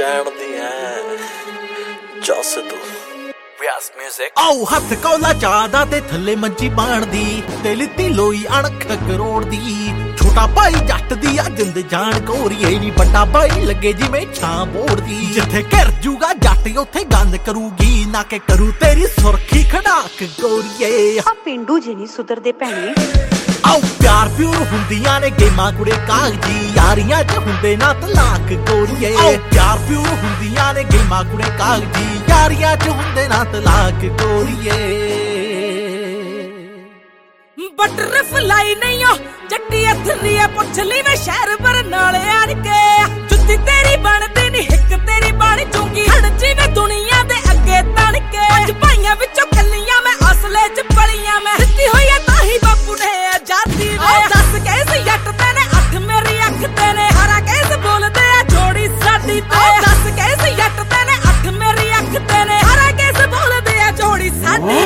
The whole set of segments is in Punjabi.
ਜਾਣਦੀ ਐ ਜਸ ਤੂੰ ਵਿਆਸ ਮਿਊਜ਼ਿਕ ਆਓ ਹੱਥ ਕੌਲਾ ਚਾਹਦਾ ਤੇ ਥੱਲੇ ਮੰਜੀ ਬਾਣਦੀ ਤੇ ਲਿੱਤੀ ਲੋਈ ਅਣਖ ਕਰੋੜ ਦੀ ਛੋਟਾ ਭਾਈ ਜੱਟ ਦੀ ਆ ਜਿੰਦ ਜਾਣ ਕੋਰੀਏ ਨੀ ਵੱਡਾ ਭਾਈ ਲੱਗੇ ਜਿਵੇਂ ਛਾਂ ਬੋੜਦੀ ਜਿੱਥੇ ਘਿਰ ਜੂਗਾ ਜੱਟ ਉੱਥੇ ਗੰਦ ਕਰੂਗੀ ਨਾ ਕਿ ਕਰੂ ਤੇਰੀ ਸੁਰਖੀ ਖੜਾਕ ਗੋਰੀਏ ਆ ਪਿੰਡੂ ਜੀ ਨਹੀਂ ਸੁਧਰਦੇ ਭੈਣੇ ਆਓ ਪਿਆਰ ਪਿਉਰ ਹੁੰਦੀਆਂ ਨੇ ਗੇਮਾਂ ਕੁੜੇ ਕਾਗਜੀ ਯਾਰੀਆਂ ਚ ਹੁੰਦੇ ਨਾ ਤਲਾਕ ਗੋਰੀਏ ਆਓ ਪਿਆਰ ਪਿਉਰ ਹੁੰਦੀਆਂ ਨੇ ਗੇਮਾਂ ਕੁੜੇ ਕਾਗਜੀ ਯਾਰੀਆਂ ਚ ਹੁੰਦੇ ਨਾ ਤਲਾਕ ਗੋਰੀਏ ਬਟਰਫਲਾਈ ਨਹੀਂ ਓ ਜੱਟੀ ਅਥਰੀ ਐ ਪੁੱਛ ਲਈ ਮੈਂ ਸ਼ਹਿਰ ਬਰਨਾਲੇ ਆੜ ਕੇ ਜੁੱਤੀ ਤੇਰੀ ਬਣਦੀ ਨਹੀਂ ਹਿੱਕ ਤੇਰੀ ਬਣ ਚੁੰਗੀ ਹੜ ਜਿਵੇਂ ਦੁਨੀਆ ਦੇ ਅੱਗੇ ਤਣ ਕੇ ਪੰਜ ਭਾਈਆਂ ਵਿੱਚੋਂ ਕੱਲੀਆਂ ਮੈਂ ਅਸਲੇ ਚ ਪਲੀਆਂ ਮੈਂ ਦਿੱਤੀ ਹੋਈ ਐ ਤਾਂ ਹੀ ਬਾਪੂ ਨੇ ਆਜ਼ਾਦੀ ਵੇ ਦੱਸ ਕੈਸੇ ਜੱਟ ਤੇ ਨੇ ਅੱਖ ਮੇਰੀ ਅੱਖ ਤੇ ਨੇ ਹਰਾ ਕੈਸੇ ਬੋਲਦੇ ਆ ਜੋੜੀ ਸਾਡੀ ਤੇ ਦੱਸ ਕੈਸੇ ਜੱਟ ਤੇ ਨੇ ਅੱਖ ਮੇਰੀ ਅੱਖ ਤੇ ਨੇ ਹਰਾ ਕੈਸੇ ਬੋਲਦੇ ਆ ਜੋੜੀ ਸਾਡੀ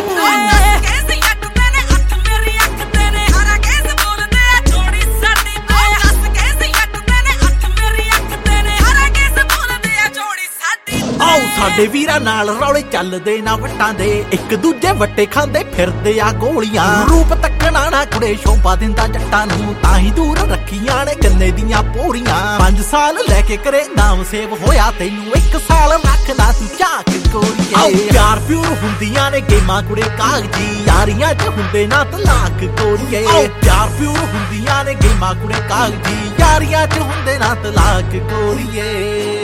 ਸਾਡੇ ਵੀਰਾਂ ਨਾਲ ਰੌਲੇ ਚੱਲਦੇ ਨਾ ਵੱਟਾਂ ਦੇ ਇੱਕ ਦੂਜੇ ਵੱਟੇ ਖਾਂਦੇ ਫਿਰਦੇ ਆ ਗੋਲੀਆਂ ਰੂਪ ਤੱਕਣਾ ਨਾ ਕੁੜੇ ਸ਼ੋਭਾ ਦਿੰਦਾ ਜੱਟਾਂ ਨੂੰ ਤਾਂ ਹੀ ਦੂਰ ਰੱਖੀਆਂ ਨੇ ਗੰਨੇ ਦੀਆਂ ਪੋਰੀਆਂ 5 ਸਾਲ ਲੈ ਕੇ ਕਰੇ ਨਾਮ ਸੇਵ ਹੋਇਆ ਤੈਨੂੰ 1 ਸਾਲ ਰੱਖਣਾ ਤੂੰ ਝਾਕ ਗੋਰੀਏ ਪਿਆਰ ਪਿਉਰ ਹੁੰਦੀਆਂ ਨੇ ਗੇਮਾਂ ਕੁੜੇ ਕਾਗਜੀ ਯਾਰੀਆਂ ਚ ਹੁੰਦੇ ਨਾ ਤਲਾਕ ਗੋਰੀਏ ਪਿਆਰ ਪਿਉਰ ਹੁੰਦੀਆਂ ਨੇ ਗੇਮਾਂ ਕੁੜੇ ਕਾਗਜੀ ਯਾਰੀਆਂ ਚ ਹੁੰਦੇ ਨਾ ਤਲਾਕ ਗੋਰੀਏ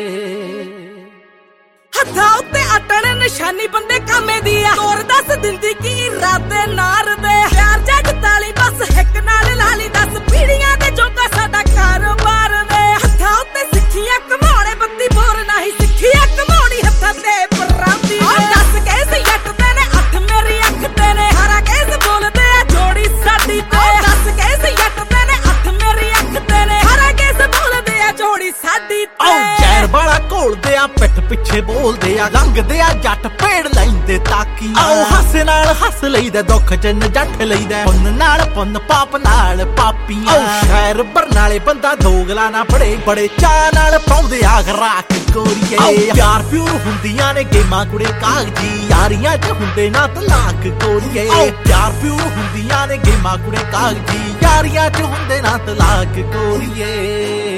ਹੱਥਾਂ ਉੱਤੇ ਅਟਣ ਨਿਸ਼ਾਨੀ ਬੰਦੇ ਕਾਮੇ ਦੀ ਆ ਤੋਰ ਦੱਸ ਦਿੰਦੀ ਕੀ ਇਰਾਦੇ ਨਾਰ ਦੇ ਪਿਆਰ ਜੱਜ ਤਾਲੀ ਬਸ ਹਿੱਕ ਨਾਲ ਲਾਲੀ ਦੱਸ ਪੀੜੀਆਂ ਦੇ ਜੋਗਾ ਸਾਡਾ ਕਾਰੋਬਾਰ ਵੇ ਹੱਥਾਂ ਉੱਤੇ ਸਿੱਖੀਆਂ ਕਮਾਉਣੇ ਬੰਦੀ ਬੋਰ ਨਹੀਂ ਸਿੱਖੀਆਂ ਕਮਾਉਣੀ ਹੱਥਾਂ ਤੇ ਪਰਾਂਦੀ ਦੱਸ ਕੈਸੇ ਜੱਟ ਤੇ ਨੇ ਅੱਖ ਮੇਰੀ ਅੱਖ ਤੇ ਨੇ ਹਰਾ ਕੈਸੇ ਬੋਲਦੇ ਆ ਜੋੜੀ ਸਾਡੀ ਤੇ ਦੱਸ ਕੈਸੇ ਜੱਟ ਤੇ ਨੇ ਅੱਖ ਮੇਰੀ ਅੱਖ ਤੇ ਨੇ ਹਰਾ ਕੈਸੇ ਬੋਲਦੇ ਆ ਜੋੜੀ ਸਾਡੀ ਤੇ ਜ਼ਹਿਰ ਵਾਲਾ ਘੋਲਦੇ ਆ ਪਿੱਠ ਪਿੱਛੇ ਬੋਲਦੇ ਆ ਲੰਘਦੇ ਆ ਜੱਟ ਪੇੜ ਲੈਂਦੇ ਤਾਕੀਆਂ ਆਓ ਹਾਸੇ ਨਾਲ ਹੱਸ ਲਈਦਾ ਦੁੱਖ ਚ ਨਜੱਠ ਲਈਦਾ ਪੁੰਨ ਨਾਲ ਪੁੰਨ ਪਾਪ ਨਾਲ ਪਾਪੀਆਂ ਸ਼ਹਿਰ ਬਰਨਾਲੇ ਬੰਦਾ ਦੋਗਲਾ ਨਾ ਫੜੇ ਬੜੇ ਚਾਹ ਨਾਲ ਪਾਉਂਦੇ ਆ ਰਾਖ ਗੋਰੀਏ ਪਿਆਰ ਪਿਉਰ ਹੁੰਦੀਆਂ ਨੇ ਗੇਮਾਂ ਕੁੜੇ ਕਾਗਜੀ ਯਾਰੀਆਂ ਚ ਹੁੰਦੇ ਨਾ ਤਲਾਕ ਗੋਰੀਏ ਪਿਆਰ ਪਿਉਰ ਹੁੰਦੀਆਂ ਨੇ ਗੇਮਾਂ ਕੁੜੇ ਕਾਗਜੀ ਯਾਰੀਆਂ ਚ ਹੁੰਦੇ ਨਾ ਤਲਾਕ ਗੋਰੀਏ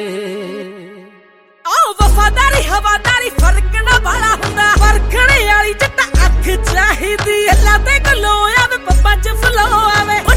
ਵਫਾਦਾਰੀ ਹਵਾਦਾਰੀ ਫਰਕ ਨਾ ਬਾਲਾ ਹੁੰਦਾ ਪਰਖਣੇ ਵਾਲੀ ਜੱਟ ਅੱਖ ਚਾਹੀਦੀ ਅੱਲਾ ਤੇ ਗਲੋ ਆਵੇ ਪੱਪਾ ਚ ਫਲੋ ਆਵੇ